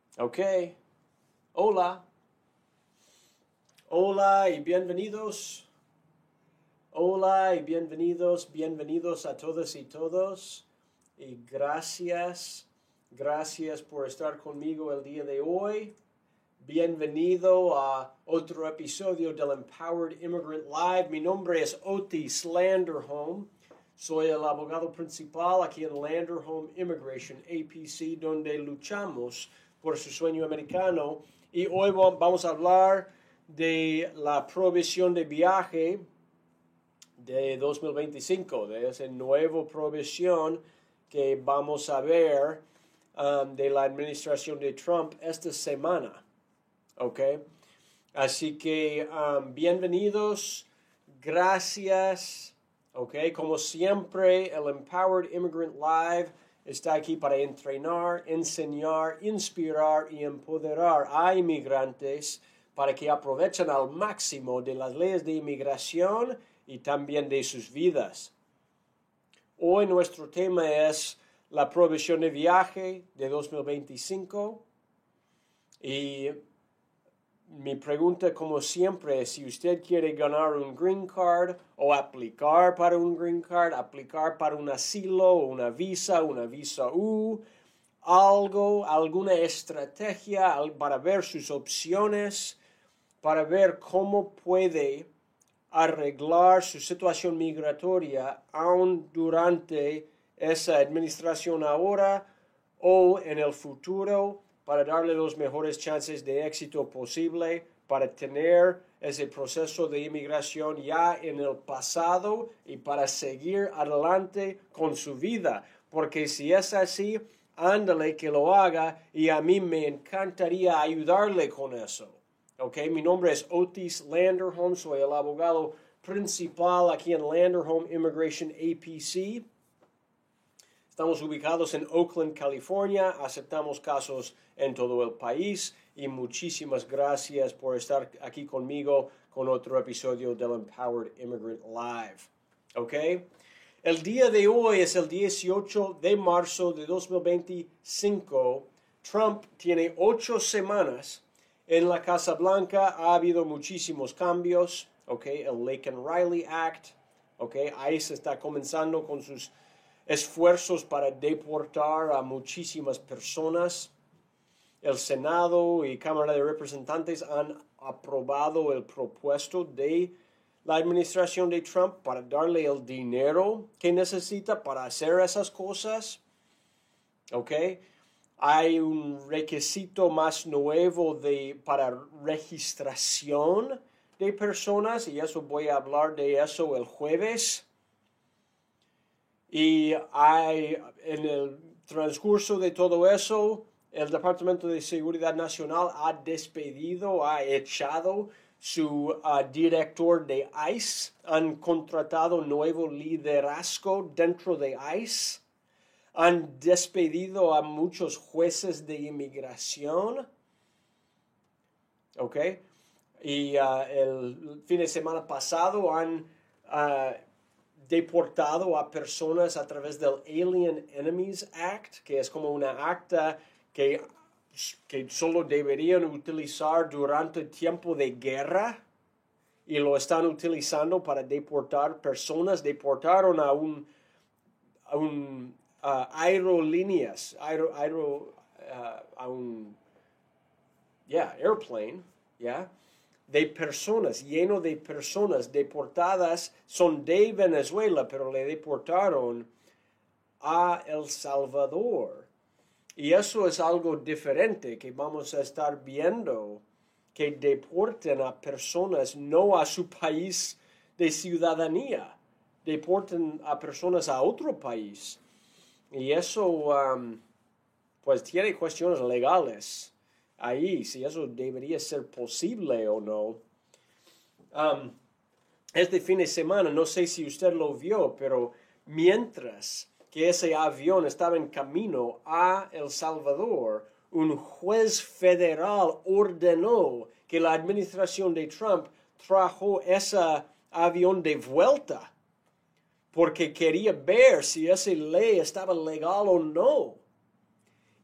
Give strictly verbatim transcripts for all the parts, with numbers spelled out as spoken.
Ok. Hola. Hola y bienvenidos. Hola y bienvenidos, bienvenidos a todas y todos. Y gracias, gracias por estar conmigo el día de hoy. Bienvenido a otro episodio del Empowered Immigrant Live. Mi nombre es Otis Landerholm. Soy el abogado principal aquí en Landerholm Immigration, A P C, donde luchamos por su sueño americano. Y hoy vamos a hablar de la prohibición de viaje de dos mil veinticinco, de esa nueva prohibición que vamos a ver um, de la administración de Trump esta semana. ¿Ok? Así que um, bienvenidos, gracias. ¿Ok? Como siempre, el Empowered Immigrant Live está aquí para entrenar, enseñar, inspirar y empoderar a inmigrantes para que aprovechen al máximo de las leyes de inmigración y también de sus vidas. Hoy nuestro tema es la prohibición de viaje de dos mil veinticinco y mi pregunta, como siempre, es si usted quiere ganar un green card o aplicar para un green card, aplicar para un asilo, una visa, una visa U, algo, alguna estrategia para ver sus opciones, para ver cómo puede arreglar su situación migratoria aún durante esa administración ahora o en el futuro, para darle los mejores chances de éxito posible, para tener ese proceso de inmigración ya en el pasado y para seguir adelante con su vida. Porque si es así, ándale que lo haga y a mí me encantaría ayudarle con eso. Ok, mi nombre es Otis Landerholm, soy el abogado principal aquí en Landerholm Immigration A P C. Estamos ubicados en Oakland, California. Aceptamos casos en todo el país y muchísimas gracias por estar aquí conmigo con otro episodio del Empowered Immigrant Live. ¿Ok? El día de hoy es el dieciocho de marzo de dos mil veinticinco. Trump tiene ocho semanas en la Casa Blanca. Ha habido muchísimos cambios. ¿Ok? El Laken Riley Act. ¿Ok? ICE está comenzando con sus esfuerzos para deportar a muchísimas personas. El Senado y Cámara de Representantes han aprobado el propuesto de la administración de Trump para darle el dinero que necesita para hacer esas cosas. ¿Ok? Hay un requisito más nuevo de, para registración de personas y eso voy a hablar de eso el jueves. Y hay, en el transcurso de todo eso, el Departamento de Seguridad Nacional ha despedido, ha echado su uh, director de ICE, han contratado nuevo liderazgo dentro de ICE, han despedido a muchos jueces de inmigración, ¿ok? Y uh, el fin de semana pasado han uh, deportado a personas a través del Alien Enemies Act, que es como una acta que, que solo deberían utilizar durante el tiempo de guerra y lo están utilizando para deportar personas. Deportaron a un, a un uh, aerolíneas, aero, aero, uh, a un yeah, airplane, yeah, de personas, lleno de personas deportadas, son de Venezuela, pero le deportaron a El Salvador. Y eso es algo diferente que vamos a estar viendo, que deporten a personas no a su país de ciudadanía, deporten a personas a otro país. Y eso, um, pues, tiene cuestiones legales ahí, si eso debería ser posible o no. Um, este fin de semana, no sé si usted lo vio, pero mientras que ese avión estaba en camino a El Salvador, un juez federal ordenó que la administración de Trump trajo ese avión de vuelta porque quería ver si esa ley estaba legal o no.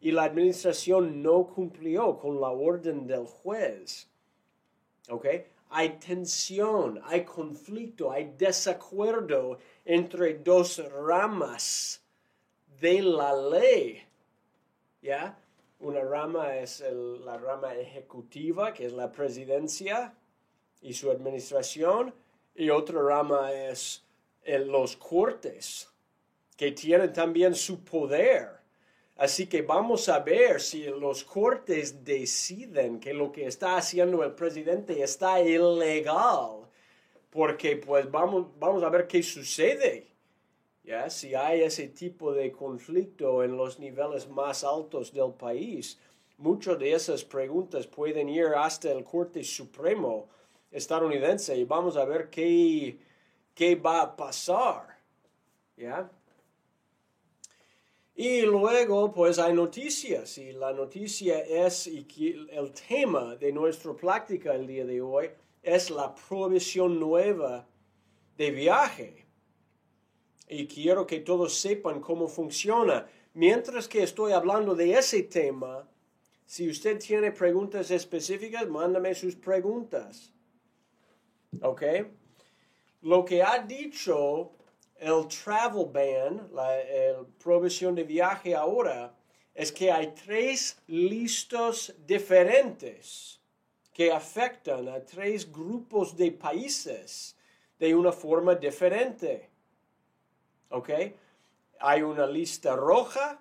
y la administración no cumplió con la orden del juez. ¿Ok? Hay tensión, hay conflicto, hay desacuerdo entre dos ramas de la ley. ¿Ya? Una rama es el, la rama ejecutiva, que es la presidencia y su administración, y otra rama es el, los cortes, que tienen también su poder. Así que vamos a ver si los cortes deciden que lo que está haciendo el presidente está ilegal, porque pues vamos, vamos a ver qué sucede. ¿Ya? Si hay ese tipo de conflicto en los niveles más altos del país, muchas de esas preguntas pueden ir hasta el Corte Supremo estadounidense y vamos a ver qué, qué va a pasar. ¿Ya? Y luego, pues hay noticias, y la noticia es, y el tema de nuestra plática el día de hoy, es la prohibición nueva de viaje. Y quiero que todos sepan cómo funciona. Mientras que estoy hablando de ese tema, si usted tiene preguntas específicas, mándame sus preguntas. ¿Ok? Lo que ha dicho el travel ban, la el prohibición de viaje ahora, es que hay tres listas diferentes que afectan a tres grupos de países de una forma diferente. ¿Ok? Hay una lista roja,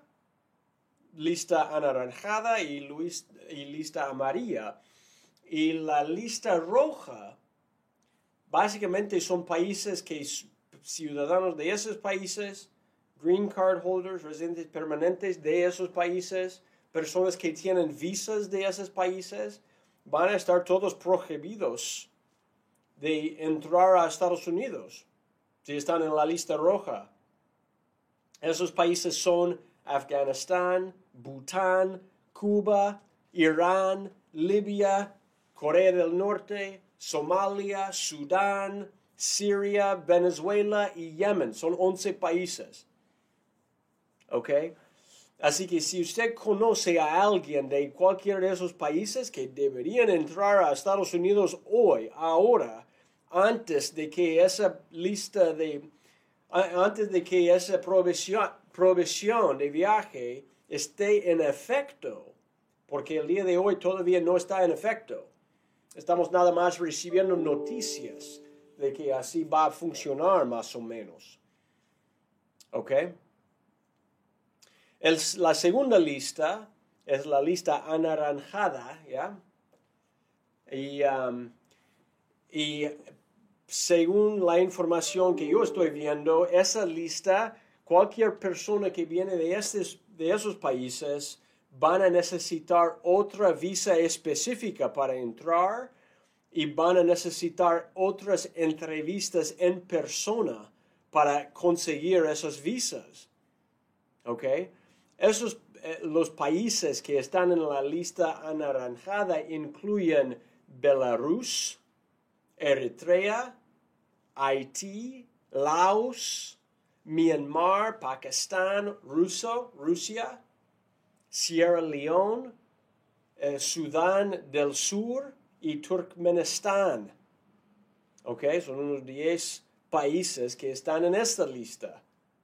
lista anaranjada y, luis, y lista amarilla. Y la lista roja básicamente son países que ciudadanos de esos países, green card holders, residentes permanentes de esos países, personas que tienen visas de esos países, van a estar todos prohibidos de entrar a Estados Unidos si están en la lista roja. Esos países son Afganistán, Bután, Cuba, Irán, Libia, Corea del Norte, Somalia, Sudán, Siria, Venezuela y Yemen. Son once países. ¿Ok? Así que si usted conoce a alguien de cualquiera de esos países que deberían entrar a Estados Unidos hoy, ahora, antes de que esa lista de, antes de que esa prohibición, prohibición de viaje esté en efecto, porque el día de hoy todavía no está en efecto. Estamos nada más recibiendo noticias de que así va a funcionar más o menos. ¿Ok? El, la segunda lista es la lista anaranjada, ¿ya? Y, um, y según la información que yo estoy viendo, esa lista, cualquier persona que viene de, estos, de esos países van a necesitar otra visa específica para entrar y van a necesitar otras entrevistas en persona para conseguir esas visas. ¿Ok? Esos, eh, los países que están en la lista anaranjada incluyen Belarus, Eritrea, Haití, Laos, Myanmar, Pakistán, Ruso, Rusia, Sierra Leone, eh, Sudán del Sur y Turkmenistán. ¿Ok? Son unos diez países que están en esta lista.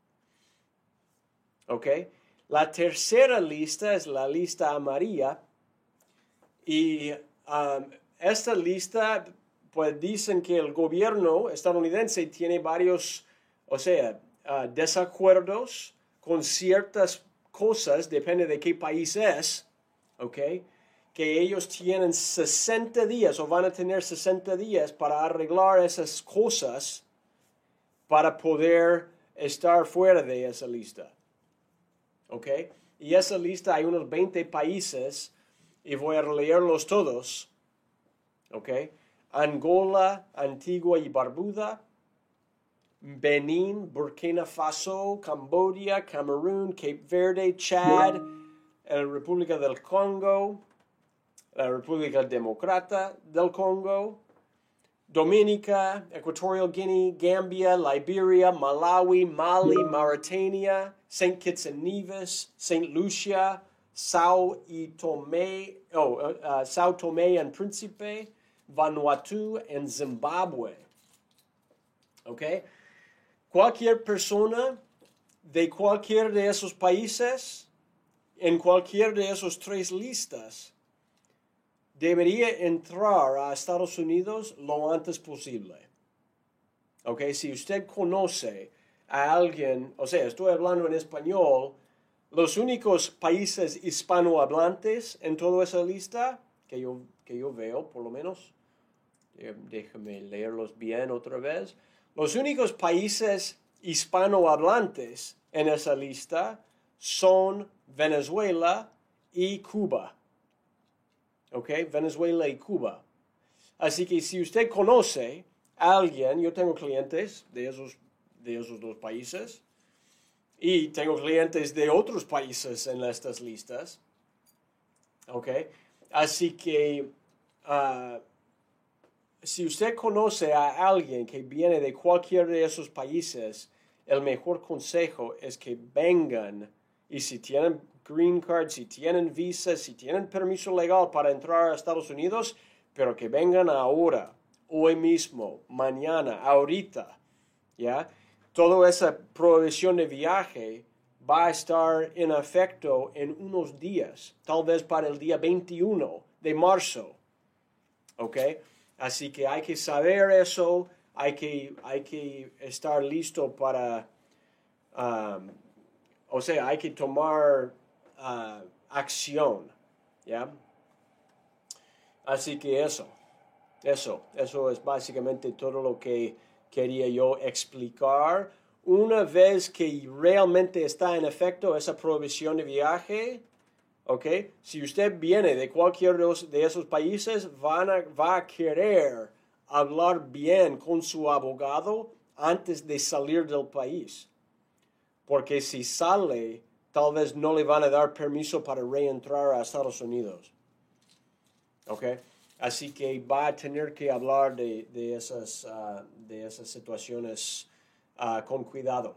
¿Ok? La tercera lista es la lista amarilla. Y um, esta lista, pues dicen que el gobierno estadounidense tiene varios, o sea, uh, desacuerdos con ciertas cosas, depende de qué país es, ¿ok? Que ellos tienen sesenta días o van a tener sesenta días para arreglar esas cosas para poder estar fuera de esa lista. ¿Ok? Y esa lista hay unos veinte países y voy a leerlos todos. ¿Ok? Angola, Antigua y Barbuda, Benín, Burkina Faso, Camboya, Camerún, Cape Verde, Chad, la República del Congo, la República Demócrata del Congo, Dominica, Equatorial Guinea, Gambia, Liberia, Malawi, Mali, Mauritania, Saint Kitts and Nevis, Saint Lucia, Sao y Tomé, oh, uh, Sao Tomé and Príncipe, Vanuatu, and Zimbabwe. ¿Ok? Cualquier persona de cualquier de esos países, en cualquier de esos tres listas, debería entrar a Estados Unidos lo antes posible. ¿Ok? Si usted conoce a alguien, o sea, estoy hablando en español, los únicos países hispanohablantes en toda esa lista, que yo, que yo veo por lo menos, déjame leerlos bien otra vez, los únicos países hispanohablantes en esa lista son Venezuela y Cuba. ¿Ok? Venezuela y Cuba. Así que si usted conoce a alguien, yo tengo clientes de esos, de esos dos países, y tengo clientes de otros países en estas listas. ¿Ok? Así que uh, si usted conoce a alguien que viene de cualquier de esos países, el mejor consejo es que vengan, y si tienen green card, si tienen visa, si tienen permiso legal para entrar a Estados Unidos, pero que vengan ahora, hoy mismo, mañana, ahorita, ¿ya? Toda esa prohibición de viaje va a estar en efecto en unos días, tal vez para el día veintiuno de marzo, ¿ok? Así que hay que saber eso, hay que, hay que estar listo para, um, o sea, hay que tomar uh, acción, ¿ya? Así que eso, eso, eso es básicamente todo lo que quería yo explicar. Una vez que realmente está en efecto esa prohibición de viaje, ¿ok? Si usted viene de cualquier de esos países, van a, va a querer hablar bien con su abogado antes de salir del país. Porque si sale, tal vez no le van a dar permiso para reentrar a Estados Unidos. ¿Ok? Así que va a tener que hablar de, de, esas, uh, de esas situaciones uh, con cuidado.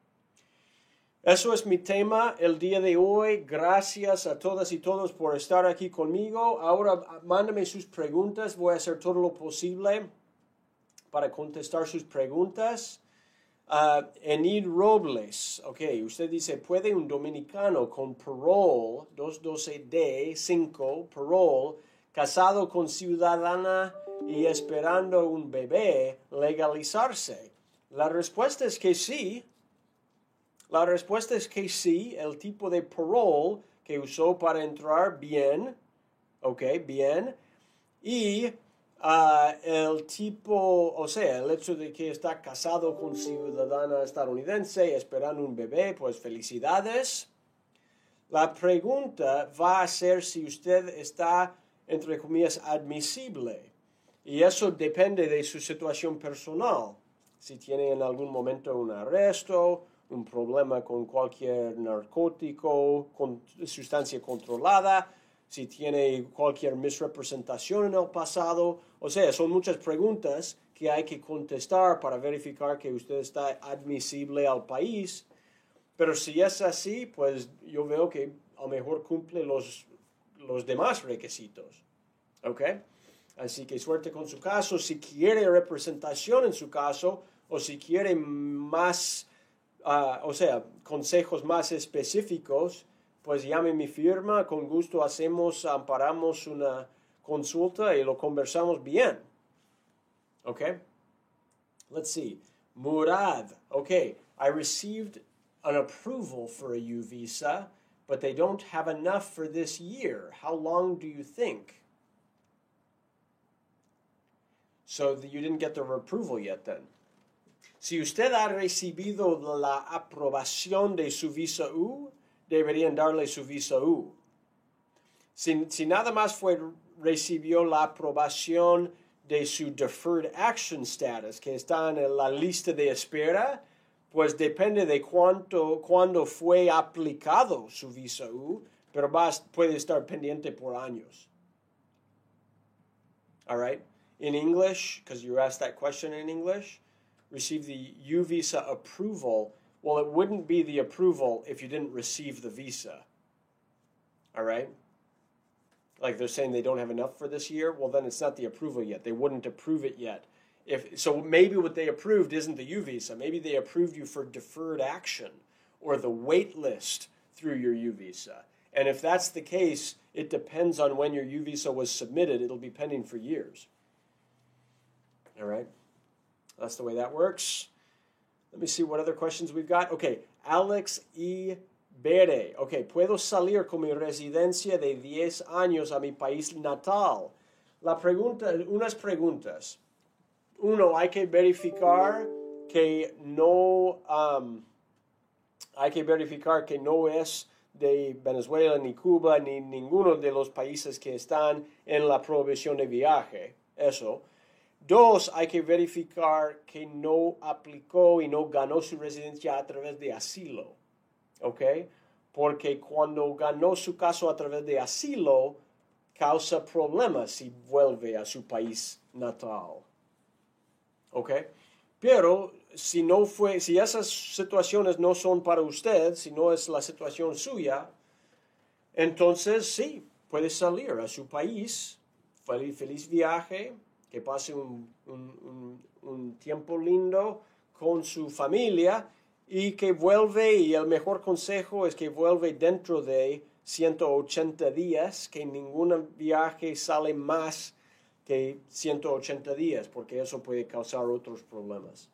Eso es mi tema el día de hoy. Gracias a todas y todos por estar aquí conmigo. Ahora mándame sus preguntas. Voy a hacer todo lo posible para contestar sus preguntas. Uh, Enid Robles, ok, usted dice, ¿puede un dominicano con parole, doscientos doce D cinco, parole, casado con ciudadana y esperando un bebé, legalizarse? La respuesta es que sí. La respuesta es que sí. El tipo de parole que usó para entrar, bien. Ok, bien. Y uh, el tipo, o sea, el hecho de que está casado con ciudadana estadounidense esperando un bebé, pues felicidades. La pregunta va a ser si usted está, entre comillas, admisible. Y eso depende de su situación personal. Si tiene en algún momento un arresto, un problema con cualquier narcótico, con sustancia controlada, si tiene cualquier misrepresentación en el pasado. O sea, son muchas preguntas que hay que contestar para verificar que usted está admisible al país. Pero si es así, pues yo veo que a lo mejor cumple los, los demás requisitos. ¿Ok? Así que suerte con su caso. Si quiere representación en su caso, o si quiere más, uh, o sea, consejos más específicos, pues llame mi firma. Con gusto hacemos, amparamos una consulta y lo conversamos bien. ¿Ok? Let's see. Murad. Okay, I received an approval for a U visa, but they don't have enough for this year. How long do you think? So you didn't get the approval yet then. Si usted ha recibido la aprobación de su visa U, deberían darle su visa U. Si, si nada más fue, recibió la aprobación de su Deferred Action Status, que está en la lista de espera, pues depende de cuánto, cuándo fue aplicado su visa U, pero va, puede estar pendiente por años. All right? In English, because you asked that question in English, receive the U visa approval. Well, it wouldn't be the approval if you didn't receive the visa. all right? Like they're saying they don't have enough for this year, well, then it's not the approval yet. They wouldn't approve it yet. If so, maybe what they approved isn't the U visa. Maybe they approved you for deferred action or the wait list through your U visa. And if that's the case, it depends on when your U visa was submitted. It'll be pending for years. All right? That's the way that works. Let me see what other questions we've got. Okay, Alex E. Bere. Ok, ¿puedo salir con mi residencia de diez años a mi país natal? La pregunta, unas preguntas. Uno, hay que verificar que no, um, hay que verificar que no es de Venezuela, ni Cuba, ni ninguno de los países que están en la prohibición de viaje. Eso. Dos, hay que verificar que no aplicó y no ganó su residencia a través de asilo. ¿Ok? Porque cuando ganó su caso a través de asilo, causa problemas si vuelve a su país natal. ¿Ok? Pero si no fue, si esas situaciones no son para usted, si no es la situación suya, entonces sí, puede salir a su país. Feliz, feliz viaje, que pase un, un, un, un tiempo lindo con su familia y que vuelve, y el mejor consejo es que vuelve dentro de ciento ochenta días, que ningún viaje sale más que ciento ochenta días, porque eso puede causar otros problemas.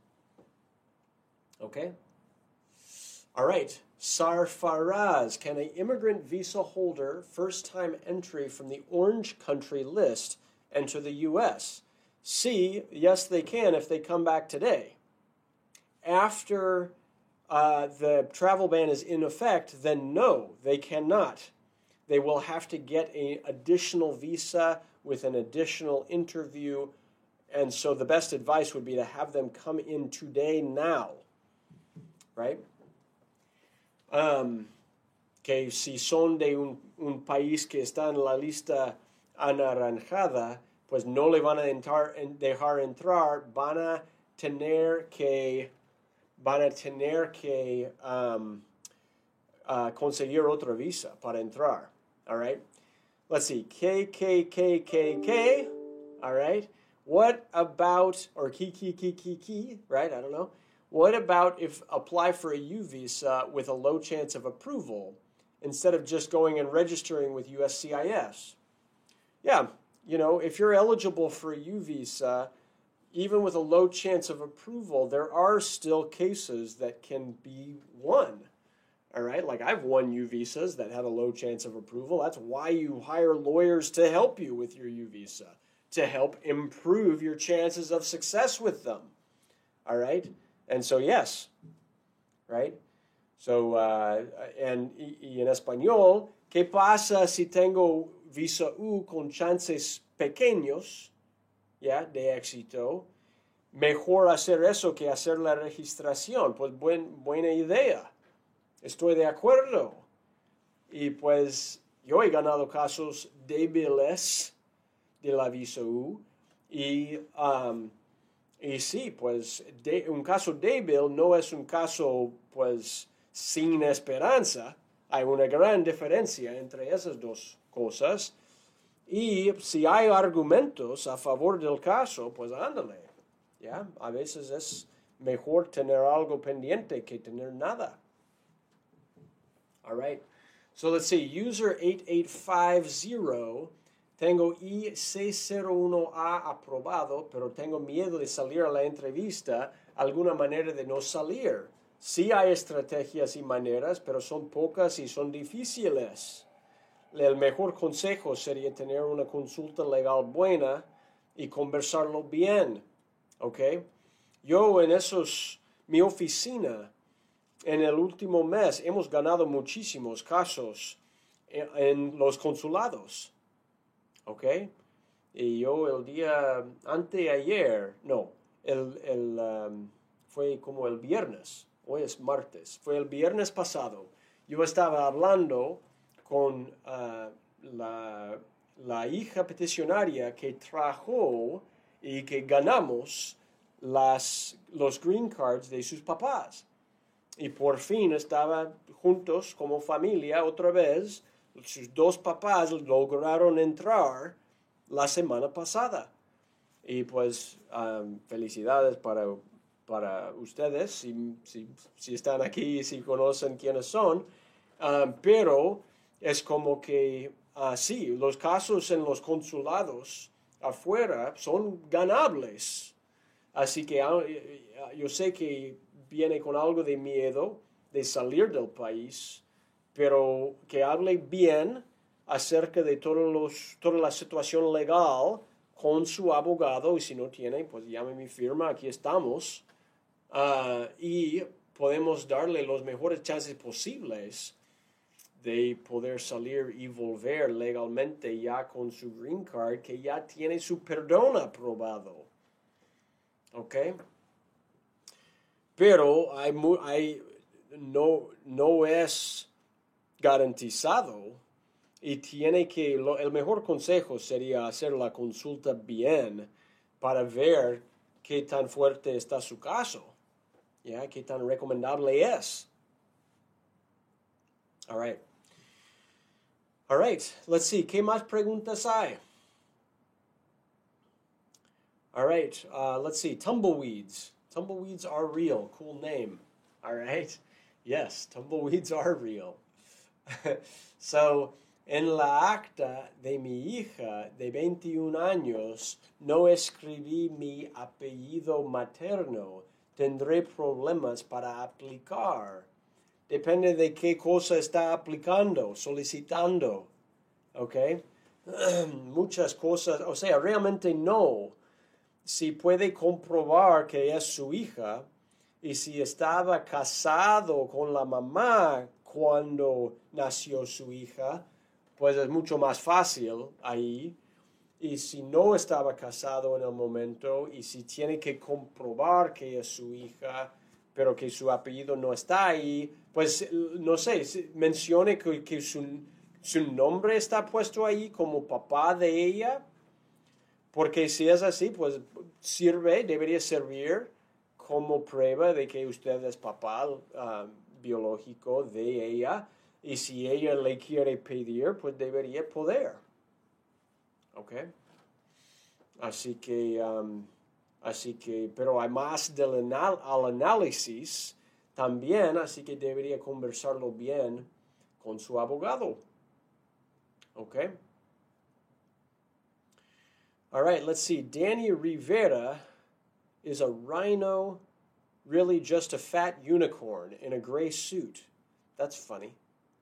Okay? All right. Sarfaraz, can an immigrant visa holder, first-time entry from the Orange Country list, enter the U S? C, yes, they can if they come back today. After uh, the travel ban is in effect, then no, they cannot. They will have to get an additional visa with an additional interview, and so the best advice would be to have them come in today now. Right? Um, que si son de un, un país que está en la lista anaranjada, pues no le van a entrar, dejar entrar, van a tener que, van a tener que um, uh, conseguir otra visa para entrar. All right? Let's see. K, K, K, K, K. All right? What about, or ki, ki, ki, ki, ki, right? I don't know. What about if apply for a U visa with a low chance of approval instead of just going and registering with U S C I S? Yeah, you know, if you're eligible for a U visa, even with a low chance of approval, there are still cases that can be won. All right, like I've won U visas that had a low chance of approval. That's why you hire lawyers to help you with your U visa, to help improve your chances of success with them. All right? And so, yes, right? So, uh, and y en español, ¿qué pasa si tengo visa U con chances pequeños, ya, de éxito? Mejor hacer eso que hacer la registración. Pues buen, buena idea. Estoy de acuerdo. Y pues yo he ganado casos débiles de la visa U y... Um, Y sí, pues de, un caso débil no es un caso pues sin esperanza. Hay una gran diferencia entre esas dos cosas. Y si hay argumentos a favor del caso, pues ándale. ¿Ya? A veces es mejor tener algo pendiente que tener nada. All right. So let's see. User eight eight five zero. Tengo I C cero uno A aprobado, pero tengo miedo de salir a la entrevista, alguna manera de no salir. Sí hay estrategias y maneras, pero son pocas y son difíciles. El mejor consejo sería tener una consulta legal buena y conversarlo bien. ¿Ok? Yo en esos, mi oficina, en el último mes, hemos ganado muchísimos casos en, en los consulados. ¿Ok? Y yo el día anteayer, no, el, el, um, fue como el viernes, hoy es martes, fue el viernes pasado, yo estaba hablando con uh, la, la hija peticionaria que trajo y que ganamos las, los green cards de sus papás. Y por fin estaba juntos como familia otra vez, sus dos papás lograron entrar la semana pasada. Y pues um, felicidades para, para ustedes, si, si, si están aquí y si conocen quiénes son. Um, pero es como que, uh, sí, los casos en los consulados afuera son ganables. Así que uh, yo sé que viene con algo de miedo de salir del país, pero que hable bien acerca de todos los, toda la situación legal con su abogado, y si no tiene, pues llame mi firma, aquí estamos, uh, y podemos darle los mejores chances posibles de poder salir y volver legalmente ya con su green card, que ya tiene su perdón aprobado. ¿Ok? Pero hay, hay, no, no es garantizado. Y tiene que, lo, el mejor consejo sería hacer la consulta bien para ver qué tan fuerte está su caso, ¿ya? Qué tan recomendable es. All right. All right, let's see, ¿qué más preguntas hay? All right, uh, let's see, tumbleweeds. Tumbleweeds are real, cool name. All right, yes, tumbleweeds are real. So, en la acta de mi hija de veintiún años no escribí mi apellido materno. Tendré problemas para aplicar. Depende de qué cosa está aplicando, solicitando. ¿Ok? Muchas cosas, o sea, realmente no. Si puede comprobar que es su hija y si estaba casado con la mamá cuando nació su hija, pues es mucho más fácil ahí. Y si no estaba casado en el momento y si tiene que comprobar que es su hija, pero que su apellido no está ahí, pues no sé, mencione que, que su, su nombre está puesto ahí como papá de ella, porque si es así, pues sirve, debería servir como prueba de que usted es papá uh, biológico de ella. Y si ella le quiere pedir, pues debería poder. ¿Ok? Así que, um, así que, pero hay más del anal al análisis también, así que debería conversarlo bien con su abogado. ¿Ok? All right, let's see. Danny Rivera is a rhino, really just a fat unicorn in a gray suit. That's funny.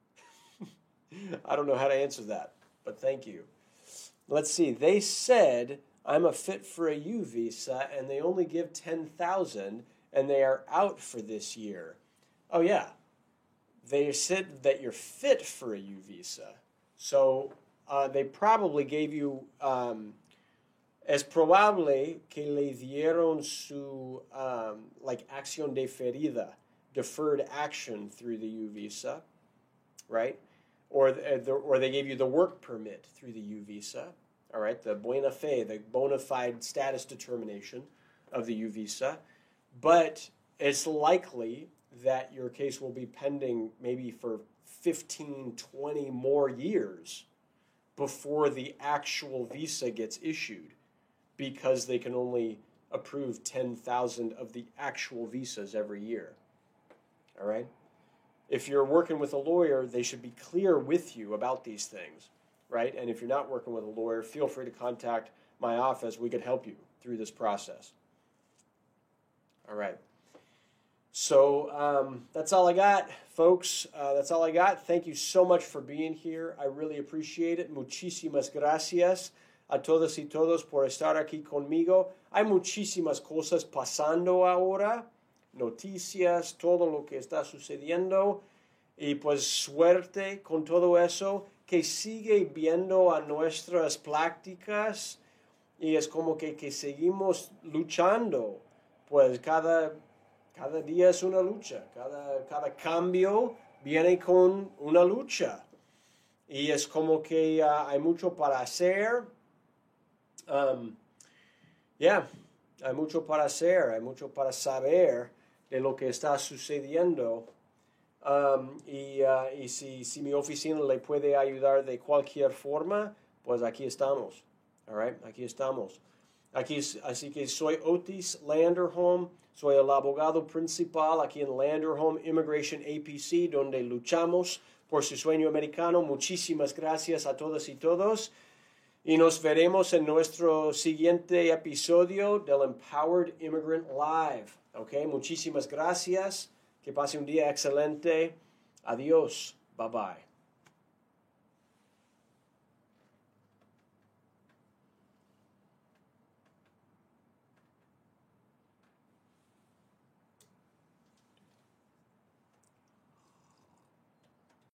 I don't know how to answer that, but thank you. Let's see. They said I'm a fit for a U visa, and they only give ten thousand, and they are out for this year. Oh yeah, they said that you're fit for a U visa, so uh, they probably gave you. Um, es probable que le dieron su um, like acción deferida, deferred action through the U visa, right? Or, the, or they gave you the work permit through the U visa, all right, the buena fe, the bona fide status determination of the U visa. But it's likely that your case will be pending maybe for fifteen, twenty more years before the actual visa gets issued, because they can only approve ten thousand of the actual visas every year, all right? If you're working with a lawyer, they should be clear with you about these things, right? And if you're not working with a lawyer, feel free to contact my office. We could help you through this process. All right. So um, that's all I got, folks. Uh, that's all I got. Thank you so much for being here. I really appreciate it. Muchísimas gracias a todas y todos por estar aquí conmigo. Hay muchísimas cosas pasando ahora. Noticias, todo lo que está sucediendo, y pues suerte con todo eso, que sigue viendo a nuestras prácticas, y es como que, que seguimos luchando, pues cada, cada día es una lucha, cada, cada cambio viene con una lucha, y es como que uh, hay mucho para hacer. um, yeah, hay mucho para hacer, hay mucho para saber de lo que está sucediendo, Um, y uh, y si, si mi oficina le puede ayudar de cualquier forma, pues aquí estamos. All right? Aquí estamos. Aquí, así que soy Otis Landerholm, soy el abogado principal aquí en Landerholm Immigration A P C, donde luchamos por su sueño americano. Muchísimas gracias a todas y todos. Y nos veremos en nuestro siguiente episodio del Empowered Immigrant Live. Okay, muchísimas gracias. Que pase un día excelente. Adiós. Bye bye.